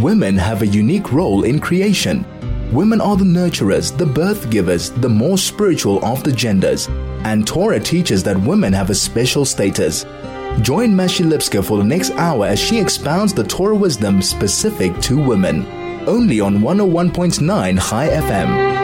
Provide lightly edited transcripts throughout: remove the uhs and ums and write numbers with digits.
women have a unique role in creation. Women are the nurturers, the birth givers, the more spiritual of the genders. And Torah teaches that women have a special status. Join Mashi Lipska for the next hour as she expounds the Torah wisdom specific to women. Only on 101.9 Chai FM.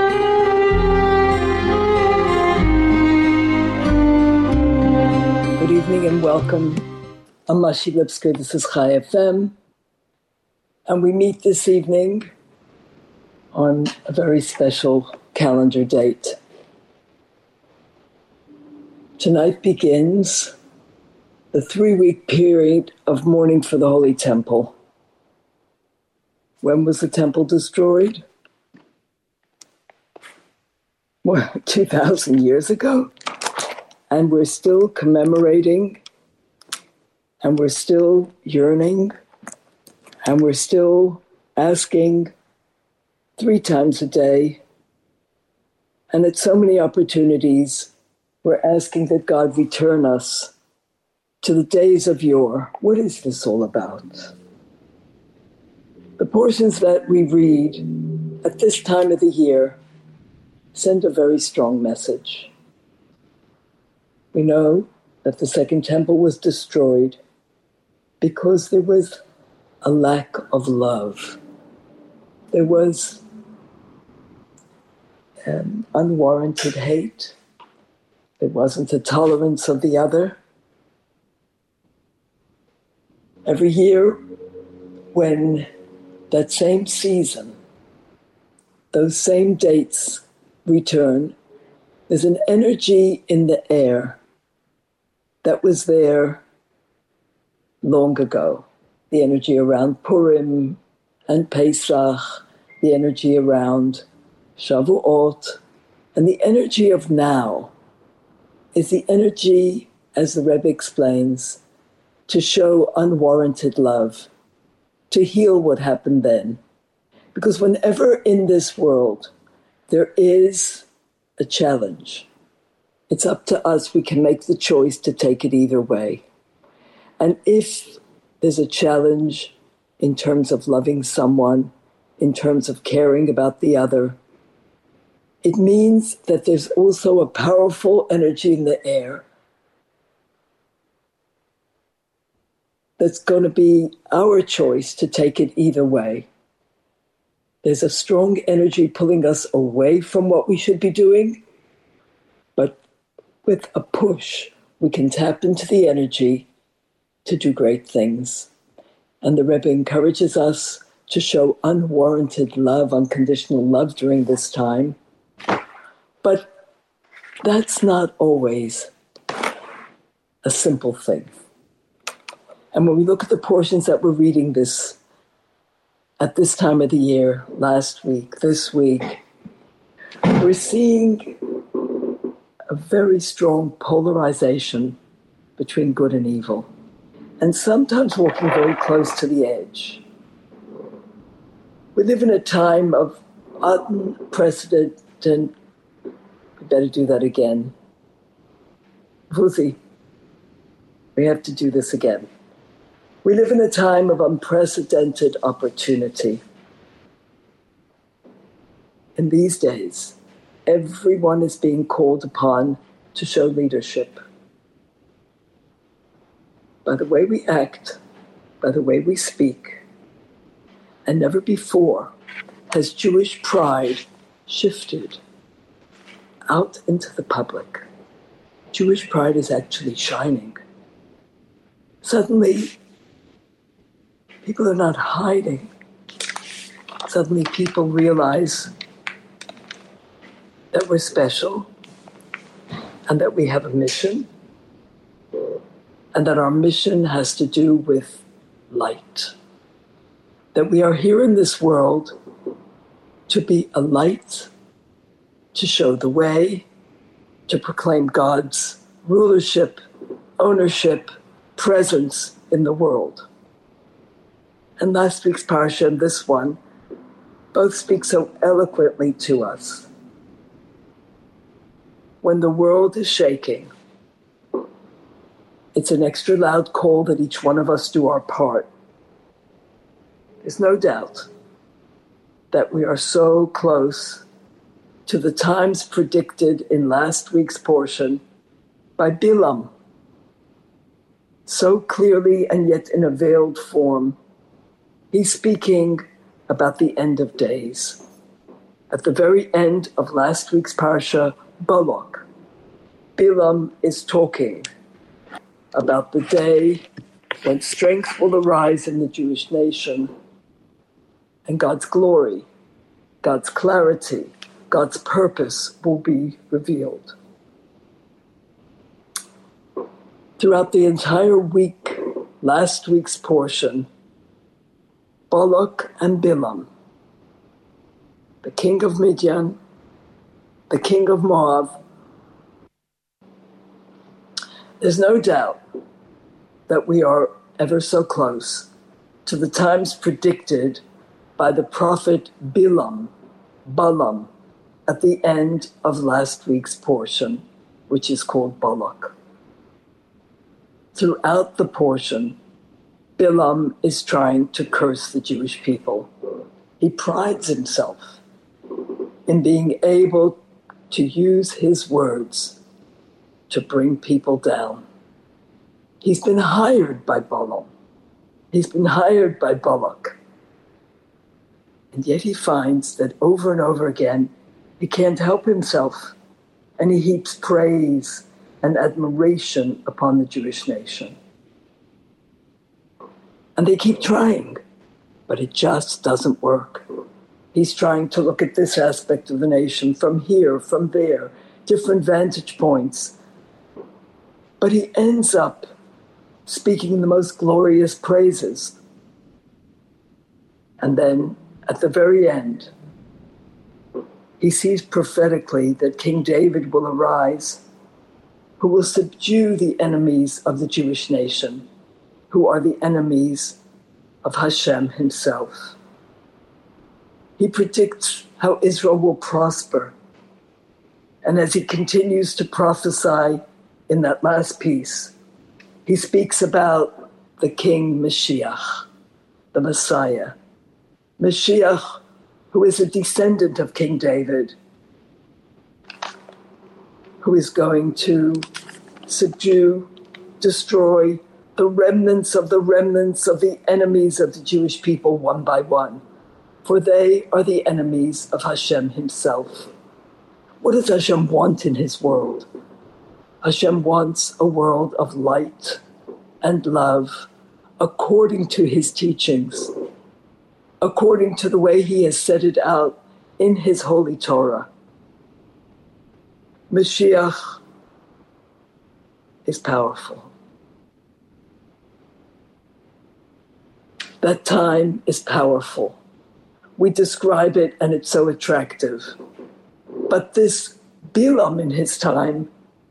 Good evening and welcome. I'm Mashi Lipska. This is Chai FM. And we meet this evening on a very special calendar date. Tonight begins the 3-week period of mourning for the Holy Temple. When was the temple destroyed? Well, 2,000 years ago. And we're still commemorating, and we're still yearning, and we're still asking 3 times a day. And at so many opportunities, we're asking that God return us to the days of yore. What is this all about? The portions that we read at this time of the year send a very strong message. We know that the Second Temple was destroyed because there was a lack of love. There was unwarranted hate. There wasn't a tolerance of the other. Every year, when that same season, those same dates return, there's an energy in the air that was there long ago. The energy around Purim and Pesach, the energy around Shavuot, and the energy of now is the energy, as the Rebbe explains, to show unwarranted love, to heal what happened then. Because whenever in this world there is a challenge, it's up to us. We can make the choice to take it either way. And if there's a challenge in terms of loving someone, in terms of caring about the other, it means that there's also a powerful energy in the air that's going to be our choice to take it either way. There's a strong energy pulling us away from what we should be doing, but with a push, we can tap into the energy to do great things. And the Rebbe encourages us to show unwarranted love, unconditional love during this time. But that's not always a simple thing. And when we look at the portions that we're reading at this time of the year, last week, this week, we're seeing a very strong polarization between good and evil, and sometimes walking very close to the edge. We live in a time of unprecedented, we better do that again. Vuzi, we have to do this again. We live in a time of unprecedented opportunity. In these days, everyone is being called upon to show leadership. By the way we act, by the way we speak. And never before has Jewish pride shifted out into the public. Jewish pride is actually shining. Suddenly, people are not hiding. Suddenly people realize that we're special and that we have a mission, and that our mission has to do with light. That we are here in this world to be a light, to show the way, to proclaim God's rulership, ownership, presence in the world. And last week's parsha and this one both speak so eloquently to us. When the world is shaking, it's an extra loud call that each one of us do our part. There's no doubt that we are so close to the times predicted in last week's portion by Bilam, so clearly and yet in a veiled form. He's speaking about the end of days. At the very end of last week's parsha, Balak, Bilam is talking about the day when strength will arise in the Jewish nation and God's glory, God's clarity, God's purpose will be revealed. Throughout the entire week, last week's portion, Balak and Bilam, the king of Midian, the king of Moab, there's no doubt that we are ever so close to the times predicted by the prophet Balaam, at the end of last week's portion, which is called Balak. Throughout the portion, Bilam is trying to curse the Jewish people. He prides himself in being able to use his words to bring people down. He's been hired by Balaam. He's been hired by Balak. And yet he finds that over and over again, he can't help himself. And he heaps praise and admiration upon the Jewish nation. And they keep trying, but it just doesn't work. He's trying to look at this aspect of the nation from here, from there, different vantage points. But he ends up speaking the most glorious praises. And then at the very end, he sees prophetically that King David will arise, who will subdue the enemies of the Jewish nation, who are the enemies of Hashem himself. He predicts how Israel will prosper. And as he continues to prophesy in that last piece, he speaks about the King Mashiach, the Messiah. Mashiach, who is a descendant of King David, who is going to subdue, destroy the remnants of the enemies of the Jewish people one by one, for they are the enemies of Hashem himself. What does Hashem want in his world? Hashem wants a world of light and love according to his teachings, according to the way he has set it out in his holy Torah. Mashiach is powerful. That time is powerful. We describe it and it's so attractive. But this Bilam in his time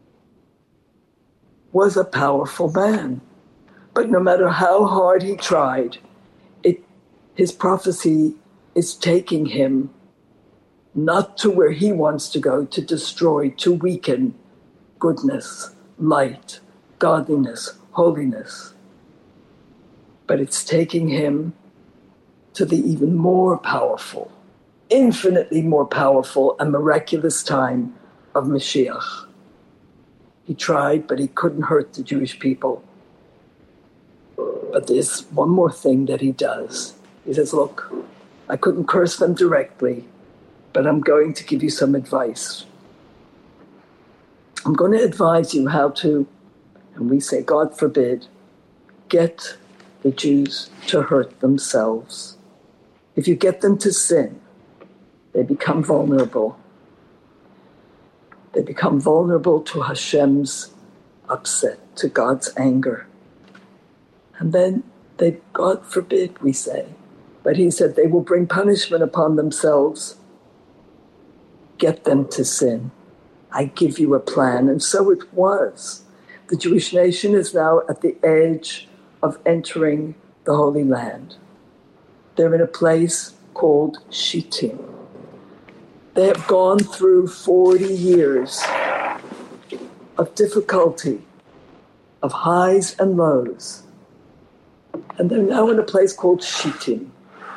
was a powerful man. But no matter how hard he tried, his prophecy is taking him not to where he wants to go, to destroy, to weaken goodness, light, godliness, holiness. But it's taking him to the even more powerful, infinitely more powerful and miraculous time of Mashiach. He tried, but he couldn't hurt the Jewish people. But there's one more thing that he does. He says, look, I couldn't curse them directly, but I'm going to give you some advice. I'm going to advise you how to, and we say, God forbid, get the Jews to hurt themselves. If you get them to sin, they become vulnerable. They become vulnerable to Hashem's upset, to God's anger. And then they, God forbid, we say, but he said they will bring punishment upon themselves. Get them to sin. I give you a plan. And so it was. The Jewish nation is now at the edge of entering the Holy Land. They're in a place called Shittim. They have gone through 40 years of difficulty, of highs and lows. And they're now in a place called Shittim.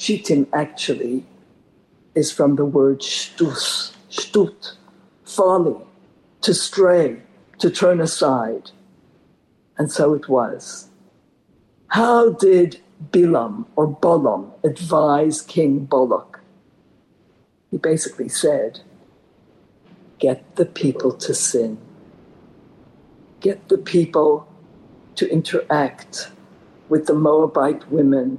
Shittim actually is from the word shtus, shtut, folly, to stray, to turn aside. And so it was. How did Bilam or Balaam advise King Balak? He basically said, get the people to sin. Get the people to interact with the Moabite women,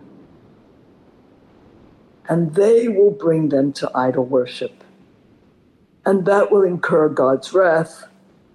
and they will bring them to idol worship. And that will incur God's wrath.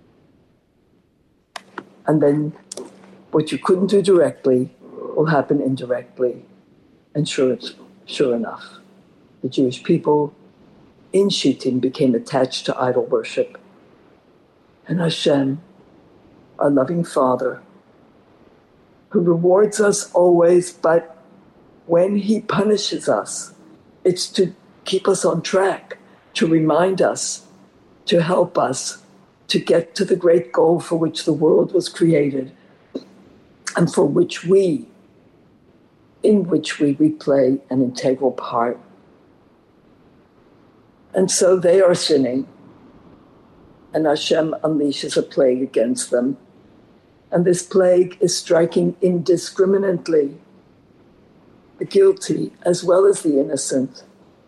And then what you couldn't do directly will happen indirectly. And sure enough, the Jewish people in Shittim became attached to idol worship. And Hashem, our loving Father, who rewards us always, but when he punishes us, it's to keep us on track, to remind us, to help us to get to the great goal for which the world was created and for which in which we play an integral part. And so they are sinning, and Hashem unleashes a plague against them. And this plague is striking indiscriminately the guilty as well as the innocent.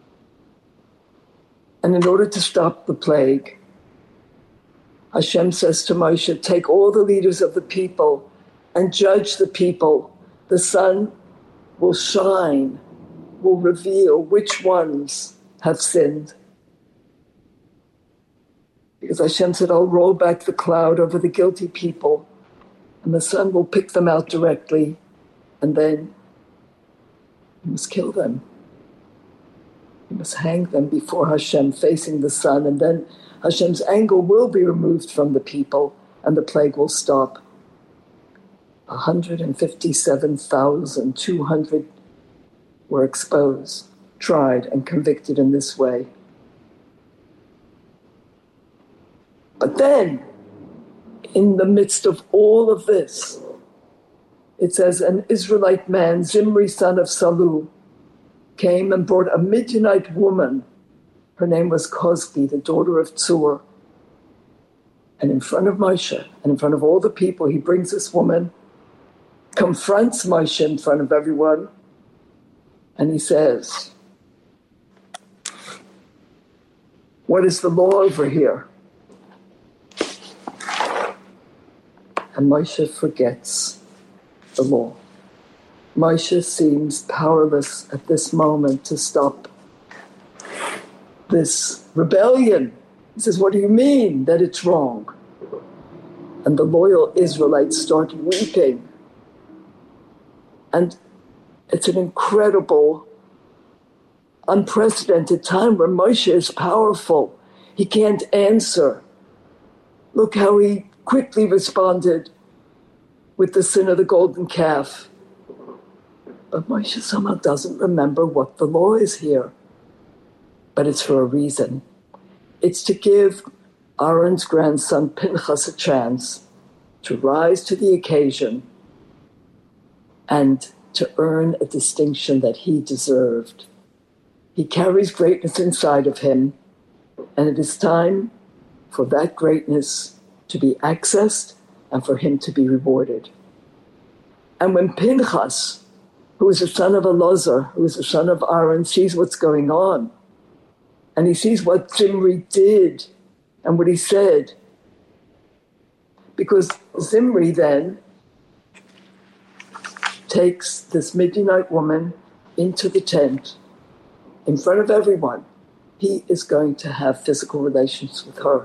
And in order to stop the plague, Hashem says to Moshe, take all the leaders of the people and judge the people. The sun will shine, will reveal which ones have sinned. Because Hashem said, I'll roll back the cloud over the guilty people, and the sun will pick them out directly, and then you must kill them. You must hang them before Hashem, facing the sun, and then Hashem's anger will be removed from the people, and the plague will stop. 157,200 were exposed, tried, and convicted in this way. But then, in the midst of all of this, it says, an Israelite man, Zimri, son of Salu, came and brought a Midianite woman. Her name was Kozbi, the daughter of Tzur. And in front of Moshe, and in front of all the people, he brings this woman, confronts Moshe in front of everyone, and he says, what is the law over here? And Moshe forgets the law. Moshe seems powerless at this moment to stop this rebellion. He says, what do you mean that it's wrong? And the loyal Israelites start weeping. And it's an incredible, unprecedented time where Moshe is powerful. He can't answer. Look how he quickly responded with the sin of the golden calf. But Moshe somehow doesn't remember what the law is here. But it's for a reason. It's to give Aaron's grandson Pinchas a chance to rise to the occasion and to earn a distinction that he deserved. He carries greatness inside of him, and it is time for that greatness to be accessed and for him to be rewarded. And when Pinchas, who is the son of Elazar, who is the son of Aaron, sees what's going on, and he sees what Zimri did and what he said, because Zimri then takes this Midianite woman into the tent in front of everyone. He is going to have physical relations with her.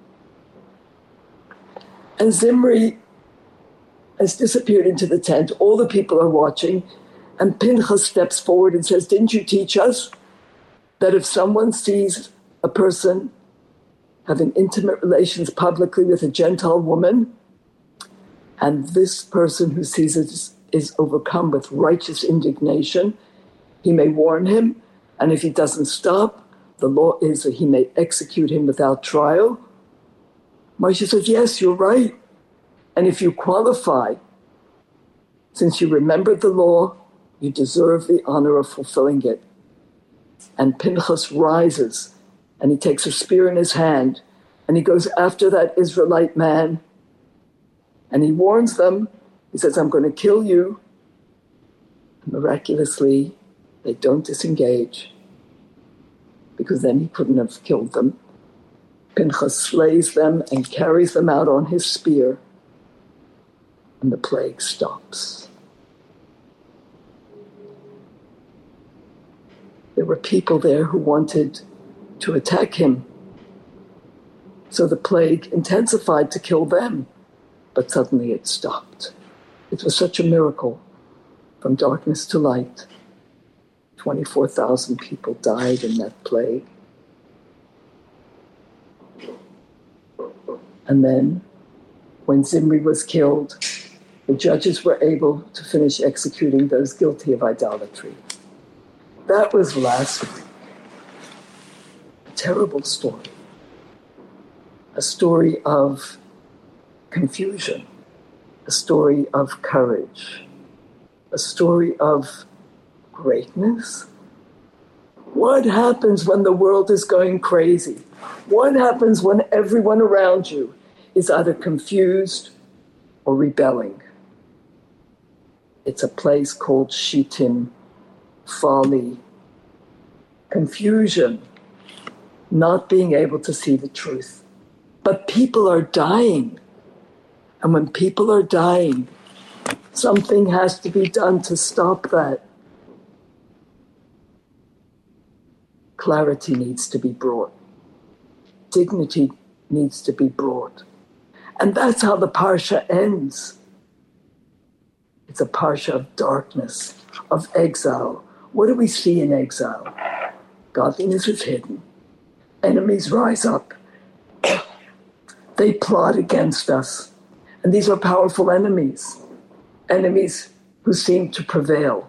And Zimri has disappeared into the tent. All the people are watching. And Pinchas steps forward and says, didn't you teach us that if someone sees a person having intimate relations publicly with a Gentile woman, and this person who sees it is overcome with righteous indignation, he may warn him, and if he doesn't stop, the law is that he may execute him without trial? Moshe says, yes, you're right. And if you qualify, since you remembered the law You deserve the honor of fulfilling it. And Pinchas rises, and he takes a spear in his hand, and he goes after that Israelite man, and he warns them. He says, I'm going to kill you. And miraculously, they don't disengage, because then he couldn't have killed them. Pinchas slays them and carries them out on his spear, and the plague stops. There were people there who wanted to attack him, so the plague intensified to kill them, but suddenly it stopped. It was such a miracle, from darkness to light. 24,000 people died in that plague. And then, when Zimri was killed, the judges were able to finish executing those guilty of idolatry. That was last week. A terrible story. A story of confusion. A story of courage. A story of greatness. What happens when the world is going crazy? What happens when everyone around you is either confused or rebelling? It's a place called Shittim, folly, confusion, not being able to see the truth. But people are dying. And when people are dying, something has to be done to stop that. Clarity needs to be brought. Dignity needs to be brought. And that's how the Parsha ends. It's a Parsha of darkness, of exile. What do we see in exile? Godliness is hidden. Enemies rise up. They plot against us. And these are powerful enemies. Enemies who seem to prevail.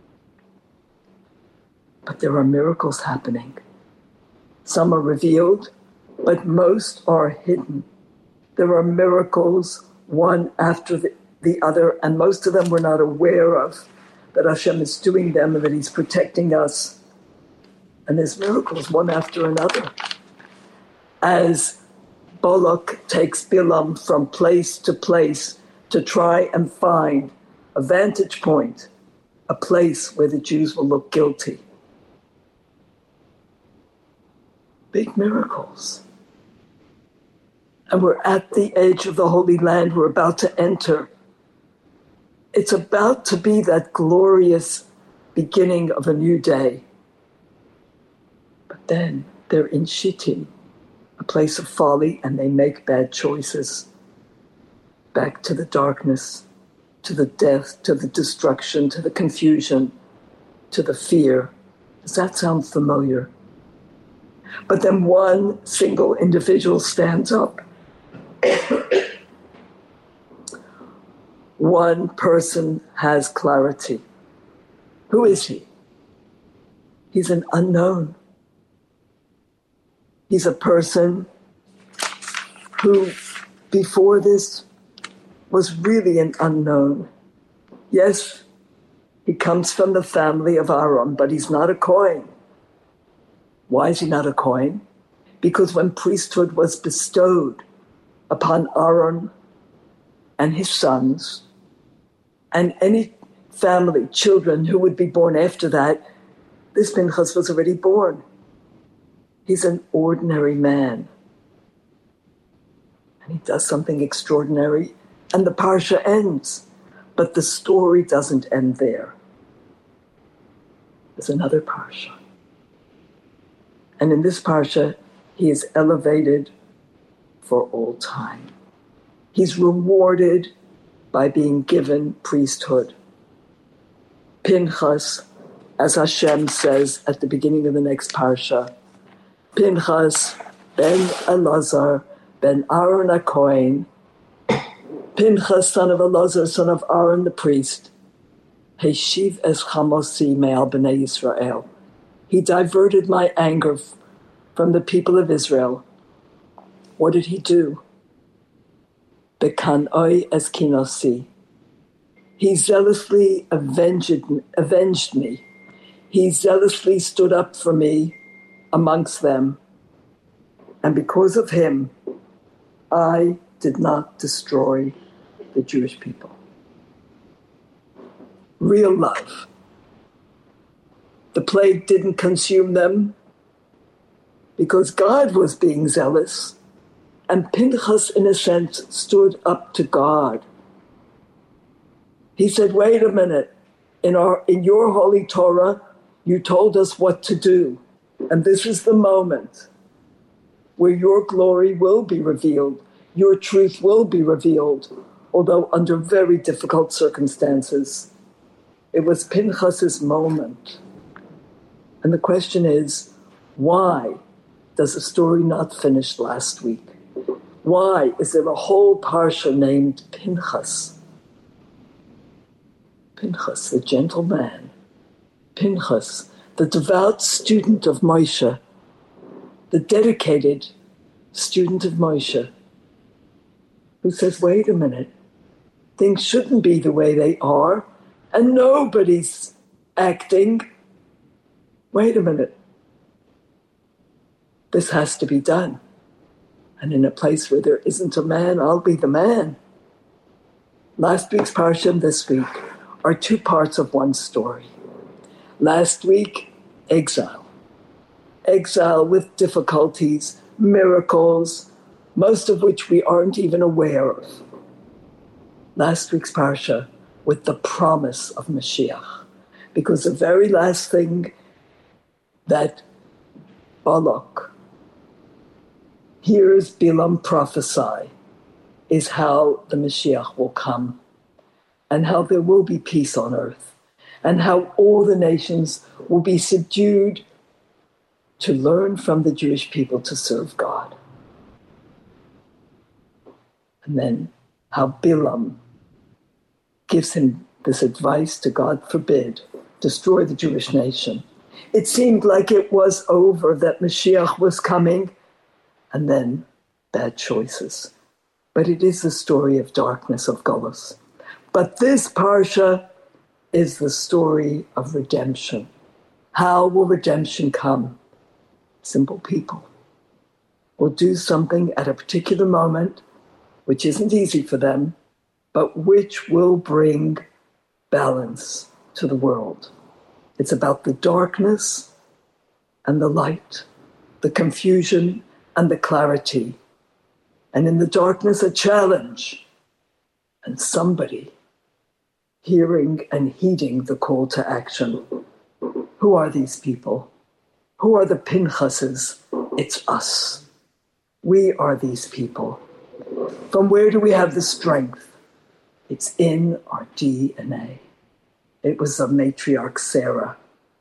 But there are miracles happening. Some are revealed, but most are hidden. There are miracles, one after the other, and most of them we're not aware of, that Hashem is doing them and that He's protecting us. And there's miracles, one after another. As Balak takes Bilam from place to place to try and find a vantage point, a place where the Jews will look guilty. Big miracles. And we're at the edge of the Holy Land. We're about to enter. It's about to be that glorious beginning of a new day. But then they're in Shittim, a place of folly, and they make bad choices. Back to the darkness, to the death, to the destruction, to the confusion, to the fear. Does that sound familiar? But then one single individual stands up. One person has clarity. Who is he? He's an unknown. He's a person who, before this, was really an unknown. Yes, he comes from the family of Aaron, but he's not a Kohen. Why is he not a Kohen? Because when priesthood was bestowed upon Aaron and his sons, and any family, children who would be born after that, this Pinchas was already born. He's an ordinary man. And he does something extraordinary, and the Parsha ends. But the story doesn't end there. There's another Parsha. And in this Parsha, he is elevated for all time. He's rewarded by being given priesthood. Pinchas, as Hashem says at the beginning of the next Parsha, Pinchas ben Elazar ben Aaron HaKohen, Pinchas, son of Elazar, son of Aaron the priest, Heshiv es chamosi me'al b'nei Yisrael. He diverted my anger from the people of Israel. What did he do? Bekanoi es kinosi. He zealously avenged me. He zealously stood up for me amongst them. And because of him, I did not destroy the Jewish people. Real love. The plague didn't consume them because God was being zealous, and Pinchas, in a sense, stood up to God. He said, wait a minute, in your holy Torah, you told us what to do, and this is the moment where your glory will be revealed, your truth will be revealed, although under very difficult circumstances. It was Pinchas's moment. And the question is, why does the story not finish last week? Why is there a whole parsha named Pinchas? Pinchas, the gentle man. Pinchas, the devout student of Moshe, the dedicated student of Moshe, who says, wait a minute, things shouldn't be the way they are, and nobody's acting. Wait a minute. This has to be done. And in a place where there isn't a man, I'll be the man. Last week's parsha and this week are two parts of one story. Last week, exile. Exile with difficulties, miracles, most of which we aren't even aware of. Last week's parsha with the promise of Mashiach. Because the very last thing that Balak hears Bilam prophesy is how the Mashiach will come, and how there will be peace on earth, and how all the nations will be subdued to learn from the Jewish people to serve God. And then how Bilam gives him this advice to, God forbid, destroy the Jewish nation. It seemed like it was over, that Mashiach was coming, and then bad choices. But it is the story of darkness, of Golus. But this parsha is the story of redemption. How will redemption come? Simple people will do something at a particular moment, which isn't easy for them, but which will bring balance to the world. It's about the darkness and the light, the confusion and the clarity. And in the darkness, a challenge. And somebody hearing and heeding the call to action. Who are these people? Who are the Pinchases? It's us. We are these people. From where do we have the strength? It's in our DNA. It was the matriarch Sarah.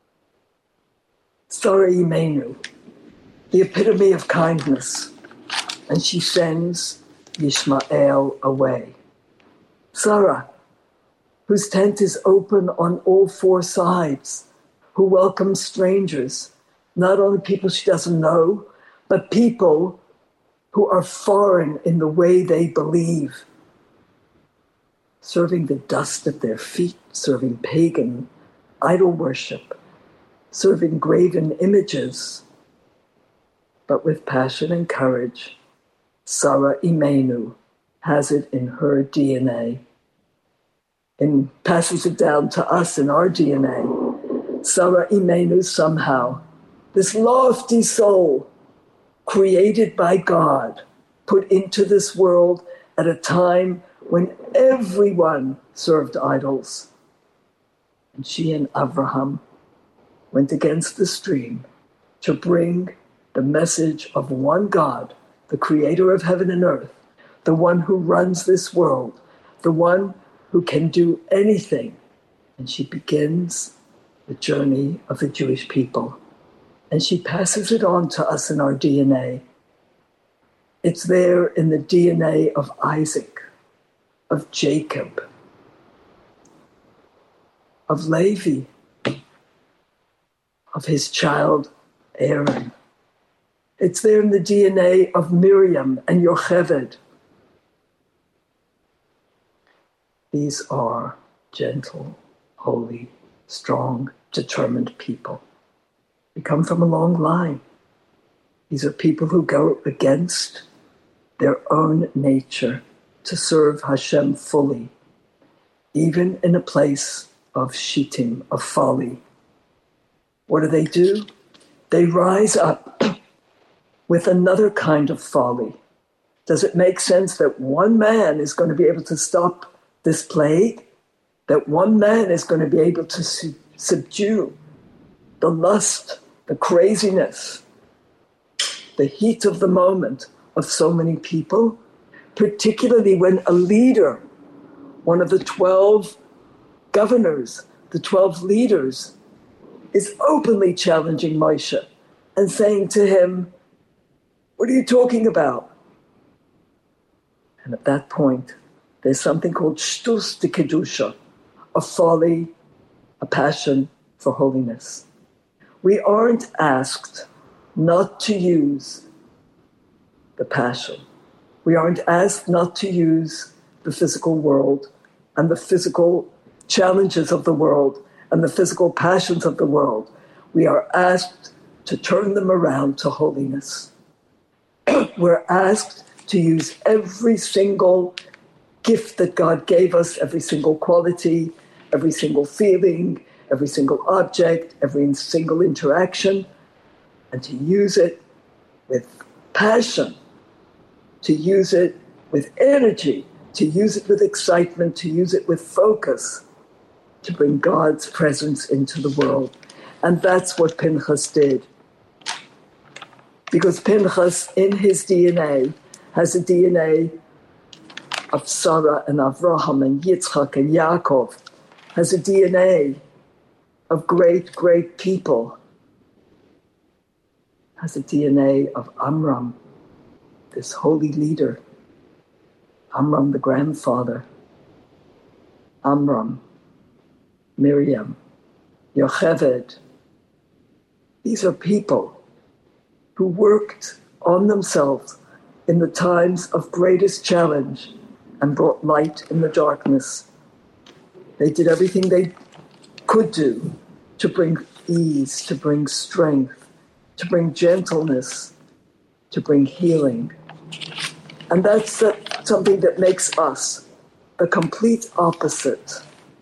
Sarah Imenu, the epitome of kindness. And she sends Yishmael away. Sarah, whose tent is open on all four sides, who welcomes strangers, not only people she doesn't know, but people who are foreign in the way they believe, serving the dust at their feet, serving pagan idol worship, serving graven images, but with passion and courage. Sarah Imenu has it in her DNA and passes it down to us in our DNA. Sarah Imenu somehow, this lofty soul created by God, put into this world at a time when everyone served idols. And she and Abraham went against the stream to bring the message of one God, the creator of heaven and earth, the one who runs this world, the one who can do anything. And she begins the journey of the Jewish people. And she passes it on to us in our DNA. It's there in the DNA of Isaac, of Jacob, of Levi, of his child Aaron. It's there in the DNA of Miriam and Yocheved. These are gentle, holy, strong, determined people. We come from a long line. These are people who go against their own nature to serve Hashem fully, even in a place of shittim, of folly. What do? They rise up with another kind of folly. Does it make sense that one man is going to be able to stop this plague? That one man is going to be able to subdue the lust, the craziness, the heat of the moment of so many people, particularly when a leader, one of the 12 governors, the 12 leaders, is openly challenging Moshe and saying to him, "What are you talking about?" And at that point, there's something called shtus de kedusha, a folly, a passion for holiness. We aren't asked not to use the passion. We aren't asked not to use the physical world and the physical challenges of the world and the physical passions of the world. We are asked to turn them around to holiness. We're asked to use every single gift that God gave us, every single quality, every single feeling, every single object, every single interaction, and to use it with passion, to use it with energy, to use it with excitement, to use it with focus, to bring God's presence into the world. And that's what Pinchas did. Because Pinchas, in his DNA, has a DNA of Sarah and Avraham and Yitzchak and Yaakov, has a DNA of great, great people, has a DNA of Amram, this holy leader, Amram the grandfather, Amram, Miriam, Yocheved. These are people who worked on themselves in the times of greatest challenge and brought light in the darkness. They did everything they could do to bring ease, to bring strength, to bring gentleness, to bring healing. And that's something that makes us the complete opposite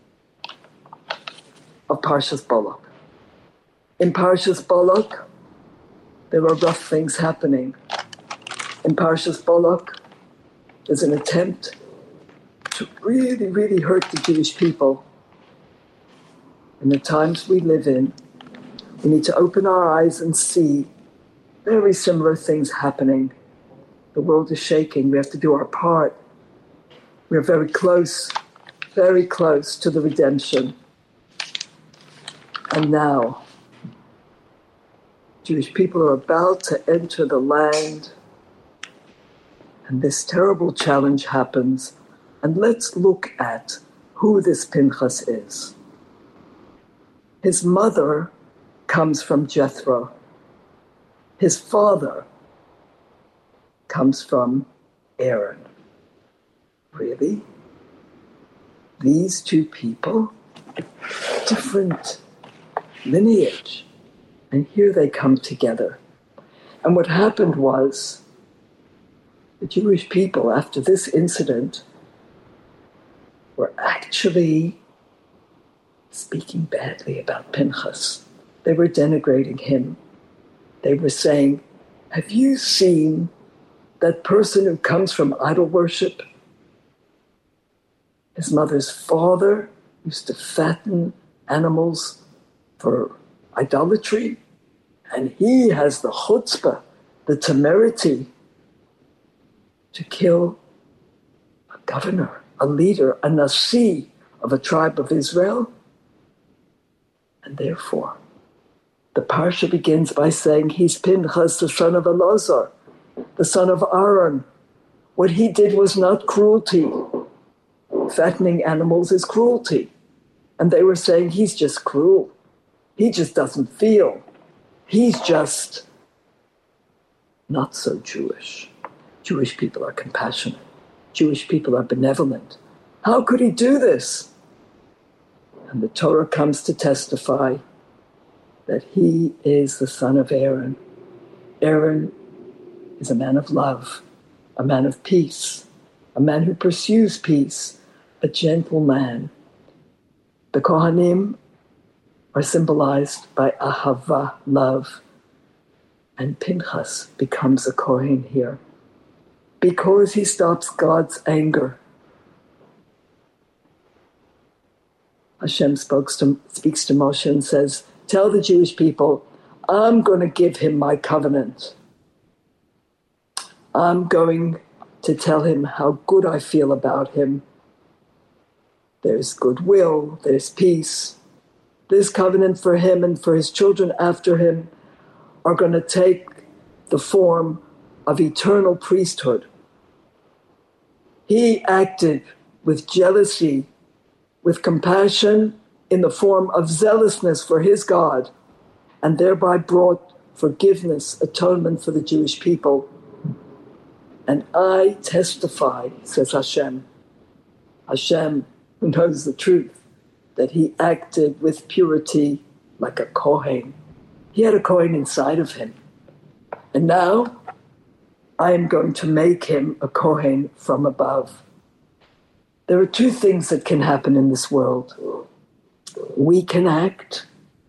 of Parshas Balak. In Parshas Balak, there are rough things happening. In Parshas Balak, there's an attempt to really, really hurt the Jewish people. In the times we live in, we need to open our eyes and see very similar things happening. The world is shaking. We have to do our part. We're very close to the redemption. And now, Jewish people are about to enter the land, and this terrible challenge happens. And let's look at who this Pinchas is. His mother comes from Jethro. His father comes from Aaron. Really? These two people? Different lineage. And here they come together. And what happened was, the Jewish people, after this incident, were actually speaking badly about Pinchas. They were denigrating him. They were saying, "Have you seen that person who comes from idol worship? His mother's father used to fatten animals for idolatry, and he has the chutzpah, the temerity, to kill a governor, a leader, a nasi of a tribe of Israel." And therefore, the parsha begins by saying he's Pinchas, the son of Elazar, the son of Aaron. What he did was not cruelty. Fattening animals is cruelty. And they were saying he's just cruel. He just doesn't feel. He's just not so Jewish. Jewish people are compassionate. Jewish people are benevolent. How could he do this? And the Torah comes to testify that he is the son of Aaron. Aaron is a man of love, a man of peace, a man who pursues peace, a gentle man. The Kohanim are symbolized by ahava, love, and Pinchas becomes a Kohen here because he stops God's anger. Hashem speaks to Moshe and says, tell the Jewish people, I'm going to give him my covenant. I'm going to tell him how good I feel about him. There's goodwill, there's peace. This covenant for him and for his children after him are going to take the form of eternal priesthood. He acted with jealousy, with compassion in the form of zealousness for his God, and thereby brought forgiveness, atonement for the Jewish people. And I testify, says Hashem, Hashem who knows the truth, that he acted with purity like a Kohen. He had a Kohen inside of him. And now I am going to make him a Kohen from above. There are two things that can happen in this world. We can act,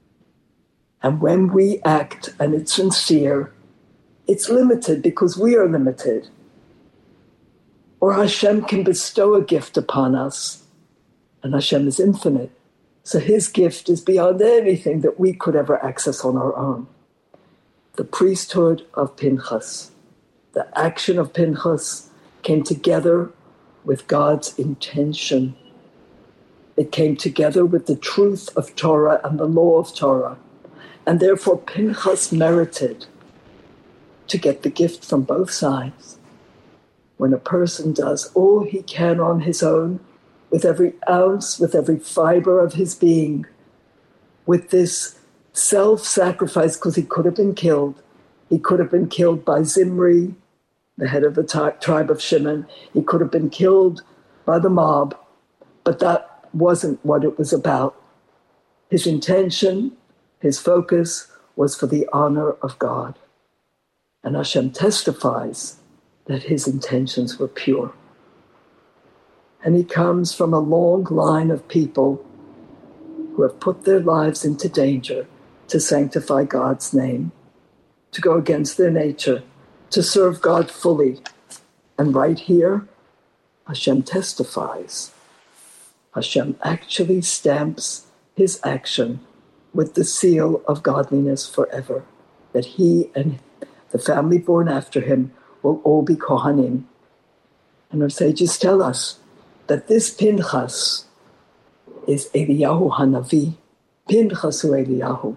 and when we act and it's sincere, it's limited because we are limited. Or Hashem can bestow a gift upon us, and Hashem is infinite. So his gift is beyond anything that we could ever access on our own. The priesthood of Pinchas, the action of Pinchas came together with God's intention. It came together with the truth of Torah and the law of Torah. And therefore Pinchas merited to get the gift from both sides. When a person does all he can on his own, with every ounce, with every fiber of his being, with this self-sacrifice, because he could have been killed. He could have been killed by Zimri, the head of the tribe of Shimon. He could have been killed by the mob, but that wasn't what it was about. His intention, his focus was for the honor of God. And Hashem testifies that his intentions were pure. And he comes from a long line of people who have put their lives into danger to sanctify God's name, to go against their nature, to serve God fully. And right here, Hashem testifies. Hashem actually stamps his action with the seal of godliness forever, that he and the family born after him will all be Kohanim. And our sages tell us that this Pinchas is Eliyahu Hanavi, Pinchas hu Eliyahu.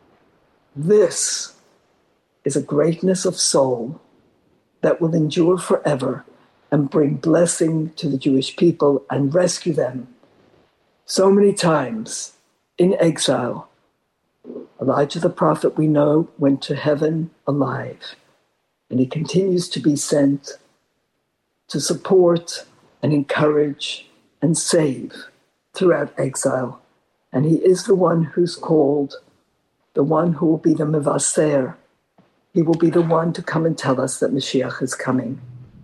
This is a greatness of soul that will endure forever and bring blessing to the Jewish people and rescue them. So many times in exile, Elijah the prophet, we know, went to heaven alive, and he continues to be sent to support and encourage and save throughout exile. And he is the one who's called, the one who will be the Mevaser. He will be the one to come and tell us that Mashiach is coming.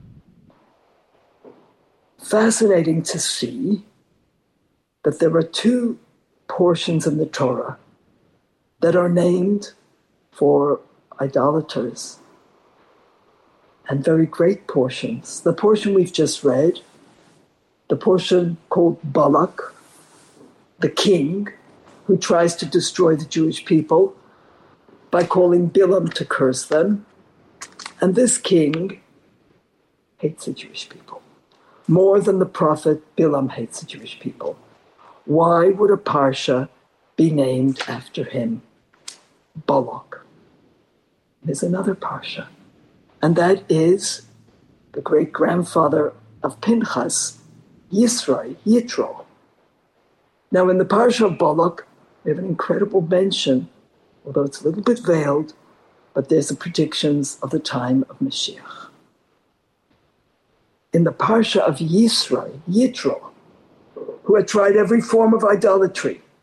Fascinating to see that there are two portions in the Torah that are named for idolaters, and very great portions. The portion we've just read, the portion called Balak, the king, who tries to destroy the Jewish people by calling Bilam to curse them. And this king hates the Jewish people. More than the prophet, Bilam hates the Jewish people. Why would a parsha be named after him? Balak. There's another parsha, and that is the great-grandfather of Pinchas, Yitro. Now, in the parsha of Balak, we have an incredible mention, although it's a little bit veiled, but there's the predictions of the time of Mashiach. In the parsha of Yitro, who had tried every form of idolatry,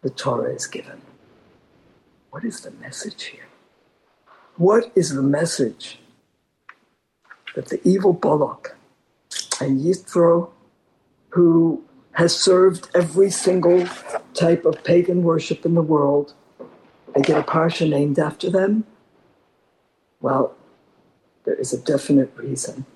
the Torah is given. What is the message here? What is the message that the evil Balak and Yitro, who has served every single type of pagan worship in the world, they get a parsha named after them? Well, there is a definite reason.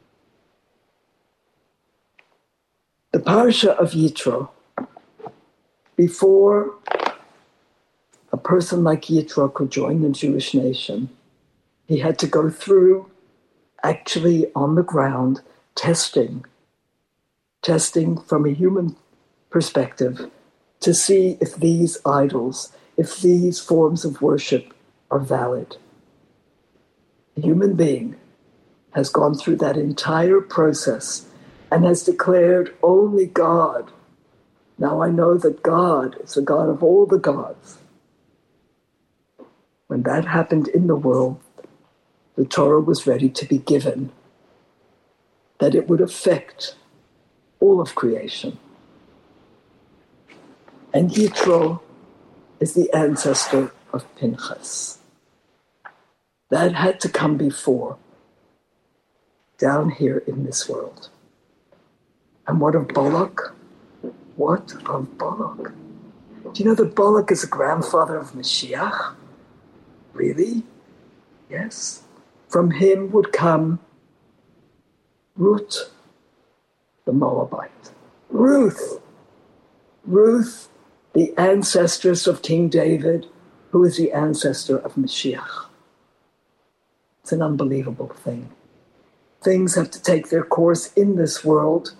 The parsha of Yitro, before a person like Yitro could join the Jewish nation, he had to go through, actually on the ground, testing from a human perspective to see if these idols, if these forms of worship are valid. A human being has gone through that entire process and has declared only God. Now I know that God is the God of all the gods. When that happened in the world, the Torah was ready to be given, that it would affect all of creation. And Yitro is the ancestor of Pinchas. That had to come before, down here in this world. And what of Balak? What of Balak? Do you know that Balak is the grandfather of Mashiach? Really? Yes. From him would come Ruth, the Moabite. Ruth, the ancestress of King David, who is the ancestor of Mashiach. It's an unbelievable thing. Things have to take their course in this world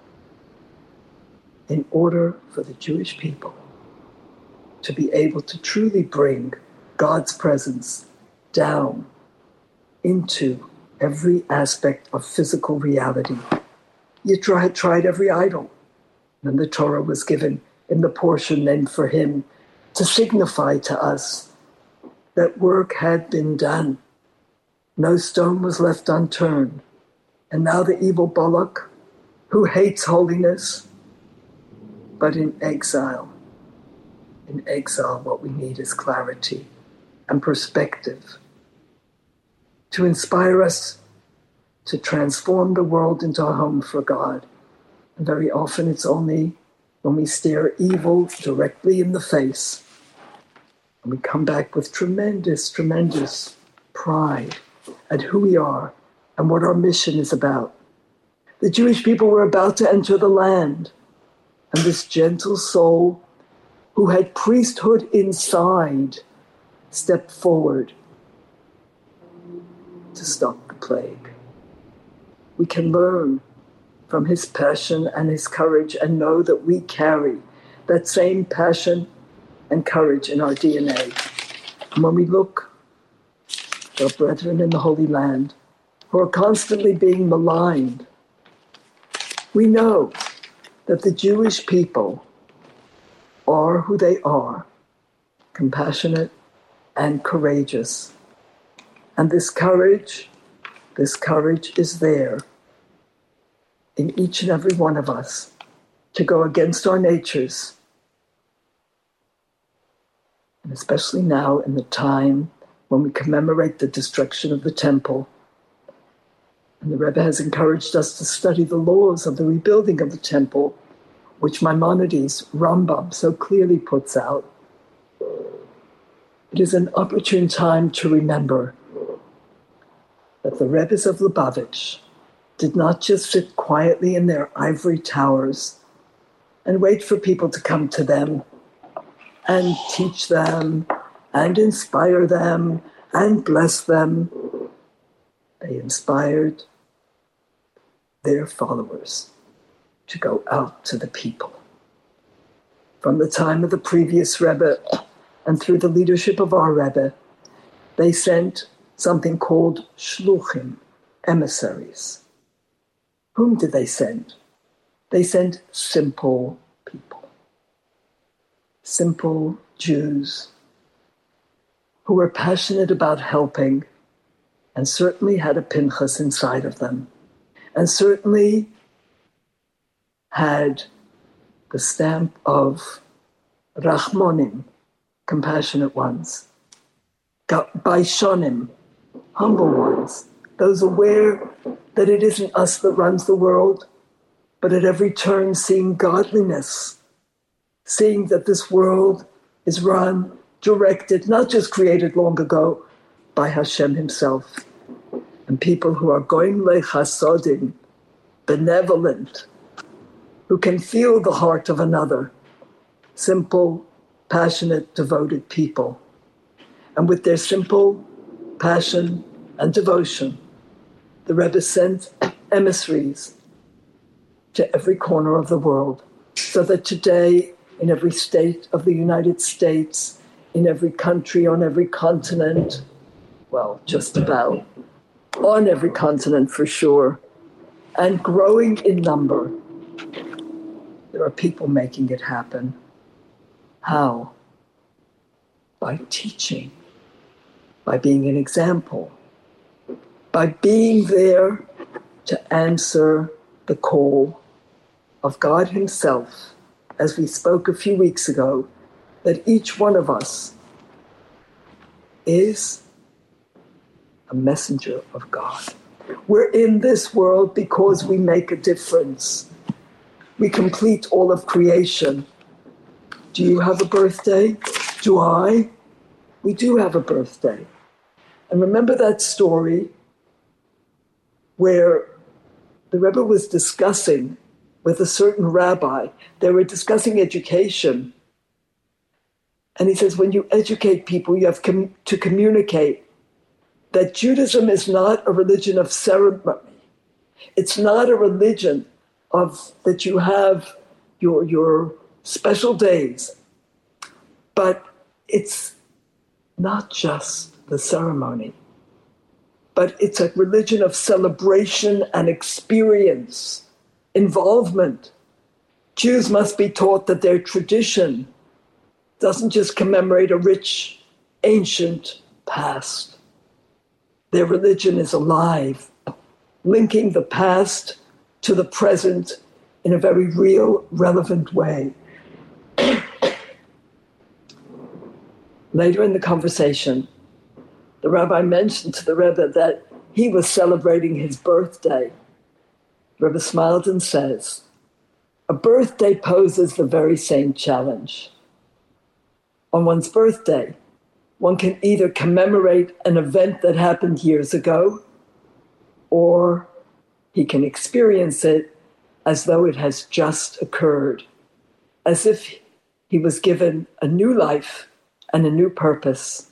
in order for the Jewish people to be able to truly bring God's presence down into every aspect of physical reality. Yitro had tried every idol. Then the Torah was given in the portion named for him to signify to us that work had been done. No stone was left unturned. And now the evil Balak, who hates holiness, but in exile, what we need is clarity and perspective to inspire us to transform the world into a home for God. And very often it's only when we stare evil directly in the face and we come back with tremendous pride at who we are and what our mission is about. The Jewish people were about to enter the land, and this gentle soul who had priesthood inside stepped forward to stop the plague. We can learn from his passion and his courage and know that we carry that same passion and courage in our DNA. And when we look at our brethren in the Holy Land who are constantly being maligned, we know that the Jewish people are who they are, compassionate and courageous. And this courage is there in each and every one of us to go against our natures. And especially now in the time when we commemorate the destruction of the temple. And the Rebbe has encouraged us to study the laws of the rebuilding of the temple, which Maimonides, Rambam, so clearly puts out. It is an opportune time to remember that the Rebbes of Lubavitch did not just sit quietly in their ivory towers and wait for people to come to them and teach them and inspire them and bless them. They inspired their followers to go out to the people. From the time of the previous Rebbe and through the leadership of our Rebbe, they sent something called shluchim, emissaries. Whom did they send? They sent simple people, simple Jews who were passionate about helping and certainly had a Pinchas inside of them and certainly had the stamp of Rachmonim, compassionate ones. Baishonim, humble ones. Those aware that it isn't us that runs the world, but at every turn seeing godliness, seeing that this world is run, directed, not just created long ago, by Hashem himself. And people who are goim lechasodim, benevolent, who can feel the heart of another, simple, passionate, devoted people. And with their simple passion and devotion, the Rebbe sent emissaries to every corner of the world, so that today, in every state of the United States, in every country, on every continent, well, just about, on every continent for sure, and growing in number, there are people making it happen. How? By teaching, by being an example, by being there to answer the call of God himself, as we spoke a few weeks ago, that each one of us is a messenger of God. We're in this world because we make a difference. We complete all of creation. Do you have a birthday? Do I? We do have a birthday. And remember that story where the Rebbe was discussing with a certain rabbi. They were discussing education. And he says, when you educate people, you have to communicate that Judaism is not a religion of ceremony. It's not a religion of that you have your special days. But it's not just the ceremony, but it's a religion of celebration and experience, involvement. Jews must be taught that their tradition doesn't just commemorate a rich, ancient past. Their religion is alive, linking the past to the present in a very real, relevant way. Later in the conversation, the rabbi mentioned to the Rebbe that he was celebrating his birthday. The Rebbe smiled and says, a birthday poses the very same challenge. On one's birthday, one can either commemorate an event that happened years ago, or he can experience it as though it has just occurred, as if he was given a new life and a new purpose.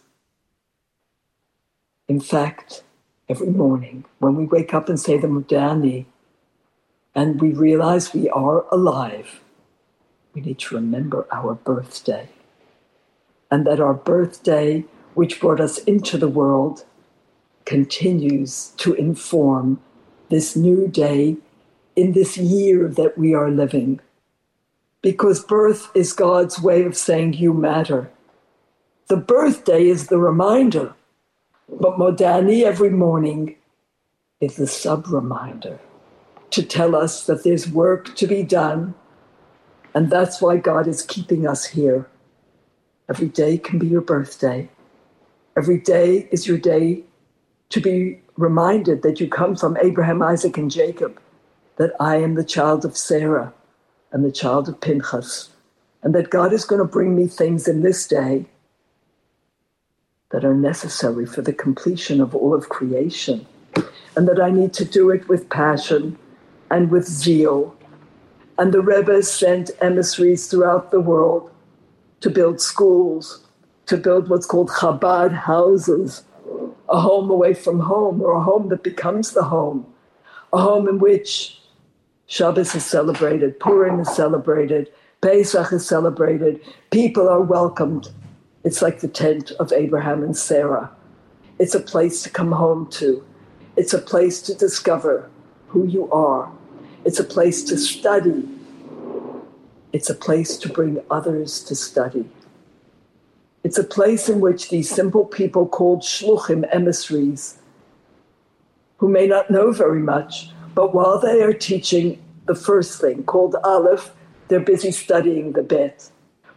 In fact, every morning when we wake up and say the Mudani, and we realize we are alive, we need to remember our birthday. And that our birthday, which brought us into the world, continues to inform this new day in this year that we are living. Because birth is God's way of saying you matter. The birthday is the reminder, but Modani every morning is the sub-reminder to tell us that there's work to be done, and that's why God is keeping us here. Every day can be your birthday. Every day is your day to be reminded that you come from Abraham, Isaac, and Jacob, that I am the child of Sarah and the child of Pinchas, and that God is going to bring me things in this day that are necessary for the completion of all of creation, and that I need to do it with passion and with zeal. And the Rebbe sent emissaries throughout the world to build schools, to build what's called Chabad houses, a home away from home, or a home that becomes the home, a home in which Shabbos is celebrated, Purim is celebrated, Pesach is celebrated, people are welcomed. It's like the tent of Abraham and Sarah. It's a place to come home to. It's a place to discover who you are. It's a place to study. It's a place to bring others to study. It's a place in which these simple people called shluchim, emissaries, who may not know very much, but while they are teaching the first thing, called Aleph, they're busy studying the Bet.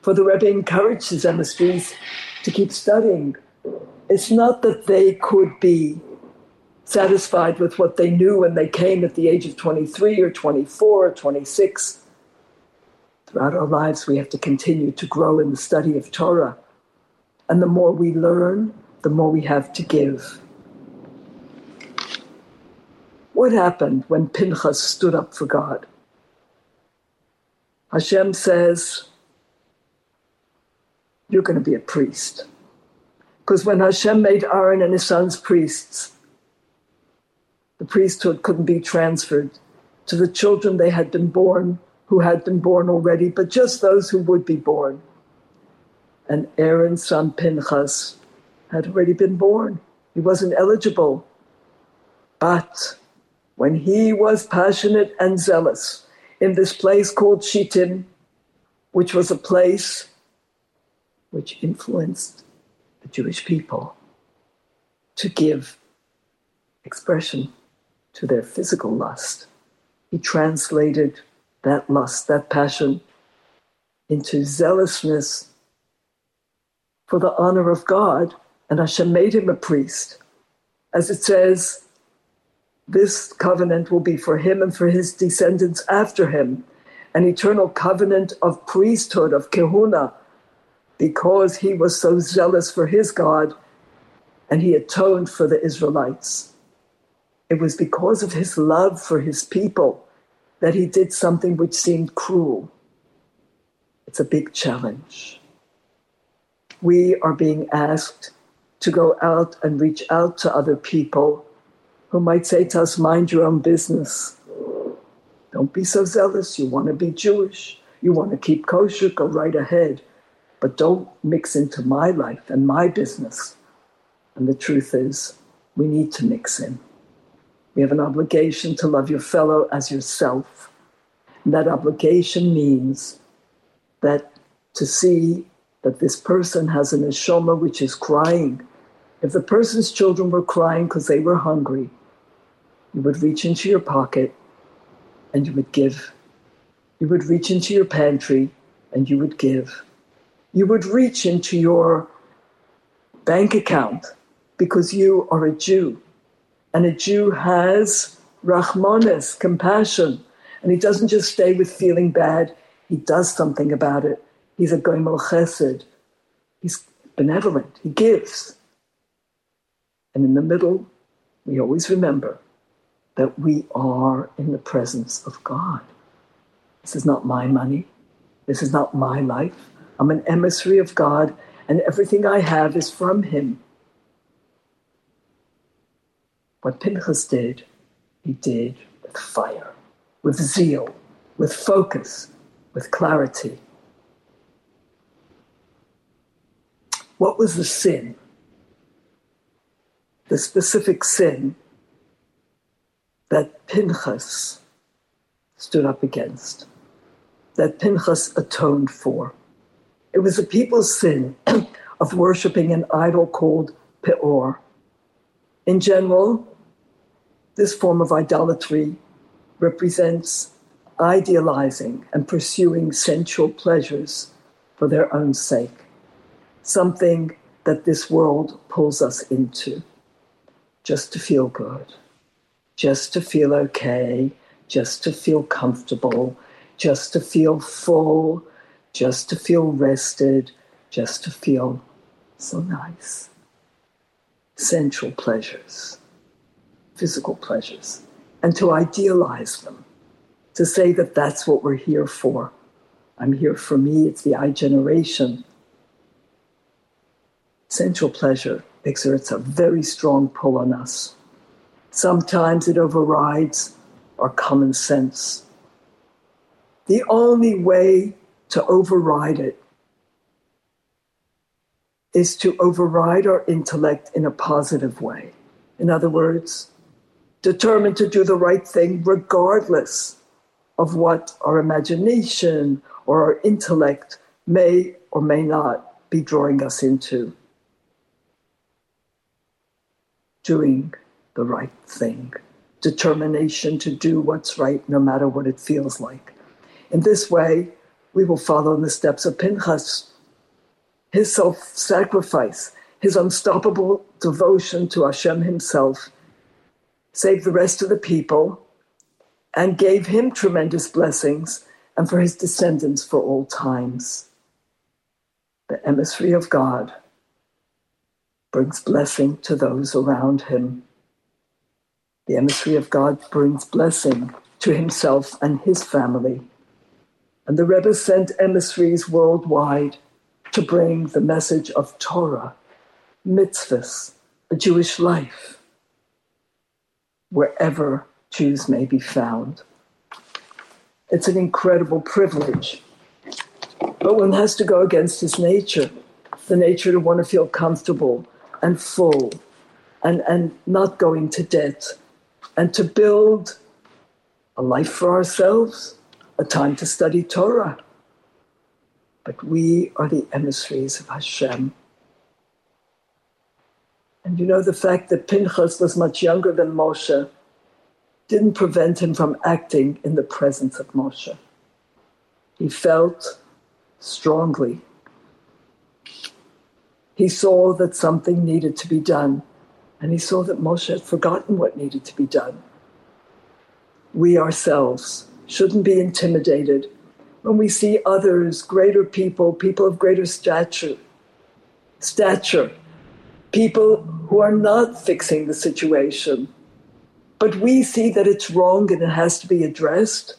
For the Rebbe encouraged his emissary to keep studying. It's not that they could be satisfied with what they knew when they came at the age of 23 or 24 or 26. Throughout our lives, we have to continue to grow in the study of Torah. And the more we learn, the more we have to give. What happened when Pinchas stood up for God? Hashem says, you're going to be a priest. Because when Hashem made Aaron and his sons priests, the priesthood couldn't be transferred to the children they had been born, who had been born already, but just those who would be born. And Aaron's son Pinchas had already been born. He wasn't eligible. But when he was passionate and zealous in this place called Shittim, which was a place which influenced the Jewish people to give expression to their physical lust, he translated that lust, that passion, into zealousness for the honor of God, and Hashem made him a priest. As it says, this covenant will be for him and for his descendants after him, an eternal covenant of priesthood, of kehuna, because he was so zealous for his God and he atoned for the Israelites. It was because of his love for his people that he did something which seemed cruel. It's a big challenge. We are being asked to go out and reach out to other people who might say to us, mind your own business. Don't be so zealous. You want to be Jewish. You want to keep kosher, go right ahead. But don't mix into my life and my business. And the truth is, we need to mix in. We have an obligation to love your fellow as yourself. And that obligation means that to see that this person has a neshama which is crying. If the person's children were crying because they were hungry, you would reach into your pocket and you would give. You would reach into your pantry and you would give. You would reach into your bank account because you are a Jew. And a Jew has rachmanis, compassion. And he doesn't just stay with feeling bad, he does something about it. He's a goimel chesed. He's benevolent, he gives. And in the middle, we always remember that we are in the presence of God. This is not my money. This is not my life. I'm an emissary of God, and everything I have is from him. What Pinchas did, he did with fire, with zeal, with focus, with clarity. What was the sin? The specific sin that Pinchas stood up against, that Pinchas atoned for. It was the people's sin of worshiping an idol called Peor. In general, this form of idolatry represents idealizing and pursuing sensual pleasures for their own sake, something that this world pulls us into, just to feel good, just to feel okay, just to feel comfortable, just to feel full, just to feel rested, just to feel so nice. Sensual pleasures, physical pleasures, and to idealize them, to say that that's what we're here for. I'm here for me, it's the I generation. Sensual pleasure exerts a very strong pull on us. Sometimes it overrides our common sense. The only way to override it is to override our intellect in a positive way. In other words, determined to do the right thing regardless of what our imagination or our intellect may or may not be drawing us into. Doing the right thing. Determination to do what's right no matter what it feels like. In this way, we will follow in the steps of Pinchas, his self-sacrifice, his unstoppable devotion to Hashem himself, saved the rest of the people and gave him tremendous blessings, and for his descendants for all times. The emissary of God brings blessing to those around him. The emissary of God brings blessing to himself and his family. And the Rebbe sent emissaries worldwide to bring the message of Torah, mitzvahs, a Jewish life, wherever Jews may be found. It's an incredible privilege. But one has to go against his nature, the nature to want to feel comfortable and full and not go into debt, and to build a life for ourselves, a time to study Torah. But we are the emissaries of Hashem. And you know, the fact that Pinchas was much younger than Moshe didn't prevent him from acting in the presence of Moshe. He felt strongly. He saw that something needed to be done, and he saw that Moshe had forgotten what needed to be done. We ourselves shouldn't be intimidated when we see others, greater people, people of greater stature, people who are not fixing the situation. But we see that it's wrong and it has to be addressed.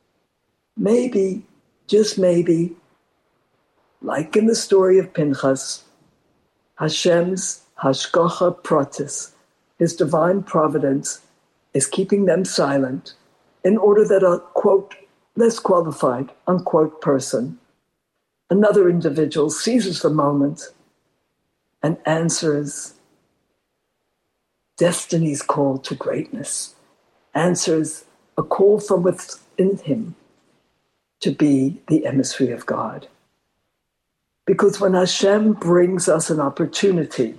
Maybe, just maybe, like in the story of Pinchas, Hashem's hashgacha pratis, his divine providence, is keeping them silent in order that a, quote, less qualified, unquote, person, another individual, seizes the moment and answers destiny's call to greatness, answers a call from within him to be the emissary of God. Because when Hashem brings us an opportunity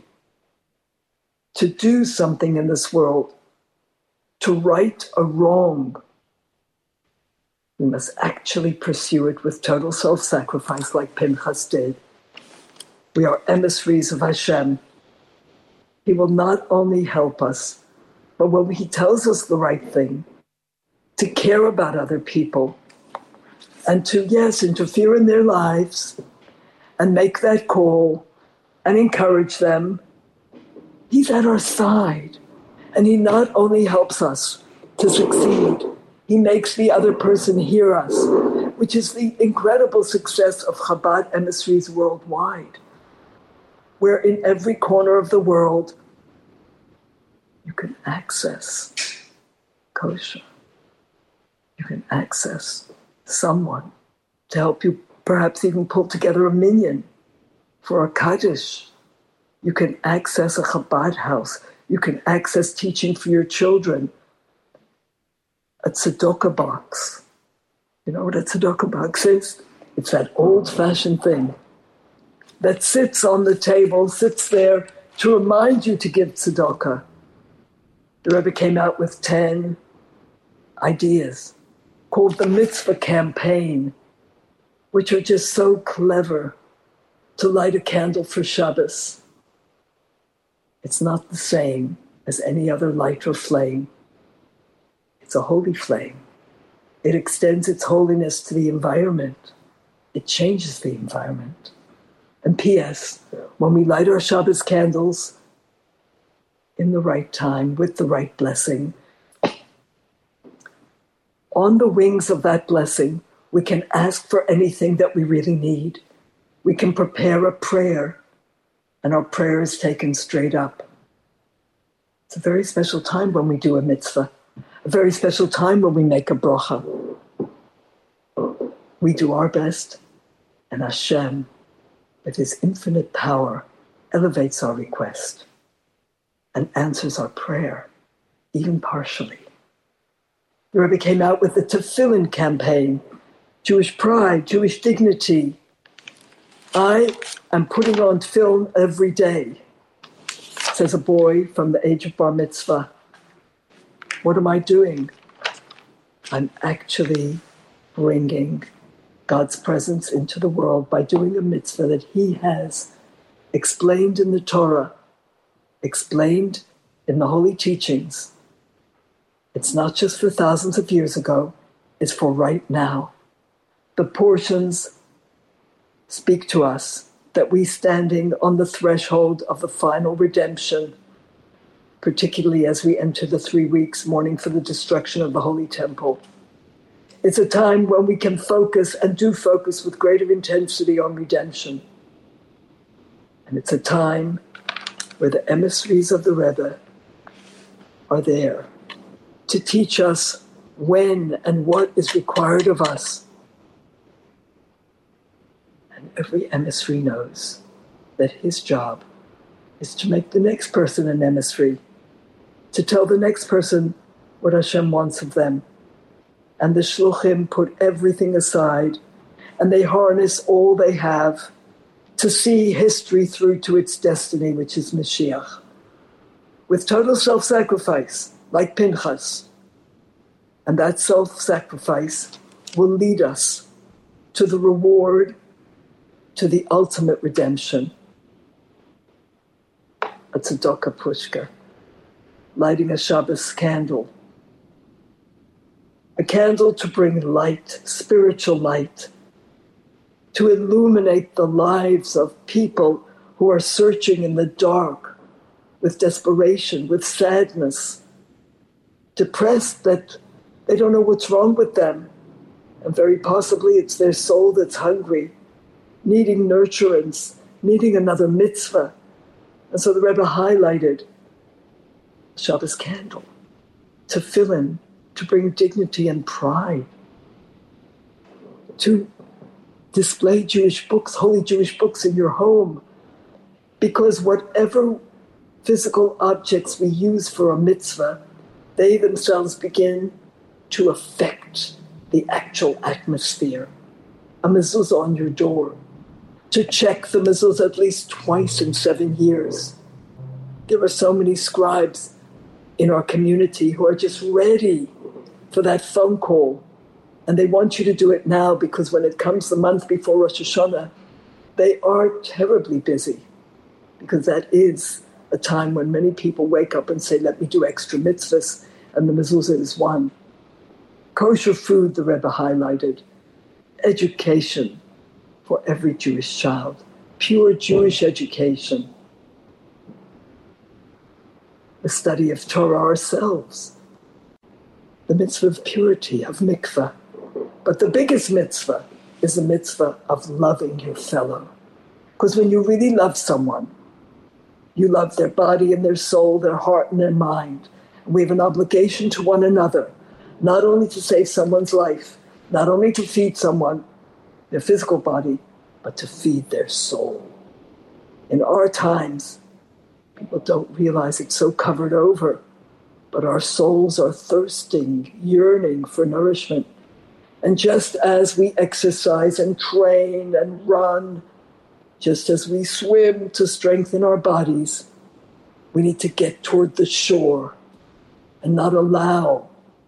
to do something in this world, to right a wrong, we must actually pursue it with total self-sacrifice like Pinchas did. We are emissaries of Hashem. He will not only help us, but when he tells us the right thing, to care about other people and to, yes, interfere in their lives and make that call and encourage them, he's at our side. And he not only helps us to succeed, he makes the other person hear us, which is the incredible success of Chabad emissaries worldwide, where in every corner of the world you can access kosher. You can access someone to help you perhaps even pull together a minyan for a Kaddish. You can access a Chabad house. You can access teaching for your children. A tzedakah box. You know what a tzedakah box is? It's that old-fashioned thing that sits on the table, sits there to remind you to give tzedakah. The Rebbe came out with 10 ideas called the Mitzvah Campaign, which are just so clever to light a candle for Shabbos. It's not the same as any other light or flame. It's a holy flame. It extends its holiness to the environment. It changes the environment. And P.S., when we light our Shabbos candles in the right time, with the right blessing, on the wings of that blessing, we can ask for anything that we really need. We can prepare a prayer, and our prayer is taken straight up. It's a very special time when we do a mitzvah, a very special time when we make a bracha. We do our best, and Hashem, with his infinite power, elevates our request and answers our prayer, even partially. The Rebbe came out with the Tefillin campaign, Jewish pride, Jewish dignity. I am putting on tefillin every day, says a boy from the age of bar mitzvah. What am I doing? I'm actually bringing God's presence into the world by doing a mitzvah that he has explained in the Torah, explained in the holy teachings. It's not just for thousands of years ago, it's for right now. The portions speak to us that we standing on the threshold of the final redemption, particularly as we enter the 3 weeks mourning for the destruction of the Holy Temple. It's a time when we can focus and do focus with greater intensity on redemption. And it's a time where the emissaries of the Rebbe are there to teach us when and what is required of us. And every emissary knows that his job is to make the next person an emissary, to tell the next person what Hashem wants of them. And the shluchim put everything aside and they harness all they have to see history through to its destiny, which is Mashiach. With total self-sacrifice, like Pinchas. And that self-sacrifice will lead us to the reward, to the ultimate redemption. A tzedakah pushka, lighting a Shabbos candle. A candle to bring light, spiritual light, to illuminate the lives of people who are searching in the dark with desperation, with sadness, depressed that they don't know what's wrong with them. And very possibly it's their soul that's hungry, needing nurturance, needing another mitzvah. And so the Rebbe highlighted Shabbos candle to fill in, to bring dignity and pride, to display Jewish books, holy Jewish books in your home. Because whatever physical objects we use for a mitzvah, they themselves begin to affect the actual atmosphere. A mezuzah on your door, to check the mezuzah at least twice in 7 years. There are so many scribes in our community who are just ready for that phone call. And they want you to do it now because when it comes the month before Rosh Hashanah, they are terribly busy because that is a time when many people wake up and say, let me do extra mitzvahs, and the mezuzah is one. Kosher food, the Rebbe highlighted. Education for every Jewish child. Pure Jewish education. The study of Torah ourselves. The mitzvah of purity, of mikvah. But the biggest mitzvah is the mitzvah of loving your fellow. Because when you really love someone, you love their body and their soul, their heart and their mind. And we have an obligation to one another, not only to save someone's life, not only to feed someone, their physical body, but to feed their soul. In our times, people don't realize it's so covered over, but our souls are thirsting, yearning for nourishment. And just as we exercise and train and run, just as we swim to strengthen our bodies, we need to get toward the shore and not allow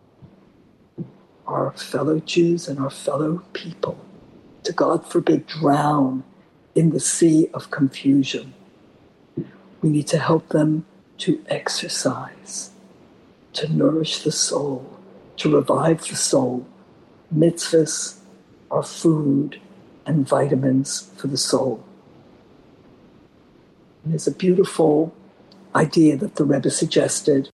our fellow Jews and our fellow people to, God forbid, drown in the sea of confusion. We need to help them to exercise, to nourish the soul, to revive the soul. Mitzvahs are food and vitamins for the soul. And there's a beautiful idea that the Rebbe suggested